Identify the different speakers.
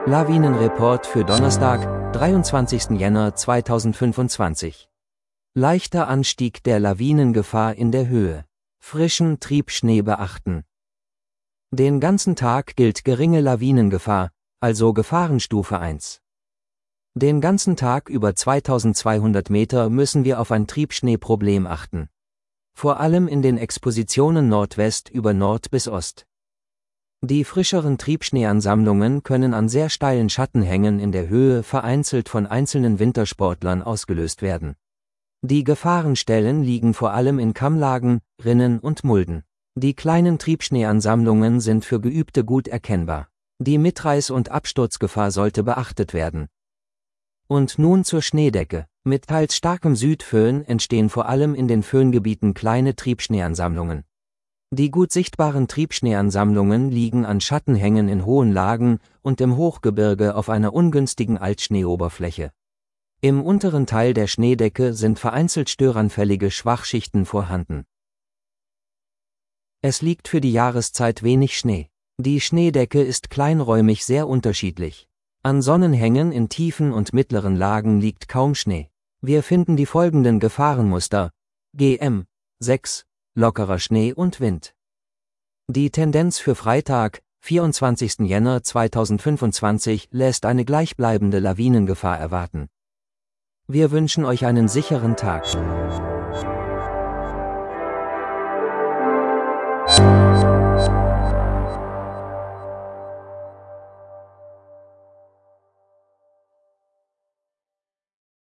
Speaker 1: Lawinenreport für Donnerstag, 23. Jänner 2025. Leichter Anstieg der Lawinengefahr in der Höhe. Frischen Triebschnee beachten. Den ganzen Tag gilt geringe Lawinengefahr, also Gefahrenstufe 1. Den ganzen Tag über 2200 Meter müssen wir auf ein Triebschneeproblem achten. Vor allem in den Expositionen Nordwest über Nord bis Ost. Die frischeren Triebschneeansammlungen können an sehr steilen Schattenhängen in der Höhe vereinzelt von einzelnen Wintersportlern ausgelöst werden. Die Gefahrenstellen liegen vor allem in Kammlagen, Rinnen und Mulden. Die kleinen Triebschneeansammlungen sind für Geübte gut erkennbar. Die Mitreiß- und Absturzgefahr sollte beachtet werden. Und nun zur Schneedecke. Mit teils starkem Südföhn entstehen vor allem in den Föhngebieten kleine Triebschneeansammlungen. Die gut sichtbaren Triebschneeansammlungen liegen an Schattenhängen in hohen Lagen und im Hochgebirge auf einer ungünstigen Altschneeoberfläche. Im unteren Teil der Schneedecke sind vereinzelt störanfällige Schwachschichten vorhanden. Es liegt für die Jahreszeit wenig Schnee. Die Schneedecke ist kleinräumig sehr unterschiedlich. An Sonnenhängen in tiefen und mittleren Lagen liegt kaum Schnee. Wir finden die folgenden Gefahrenmuster: GM 6, lockerer Schnee und Wind. Die Tendenz für Freitag, 24. Jänner 2025, lässt eine gleichbleibende Lawinengefahr erwarten. Wir wünschen euch einen sicheren Tag.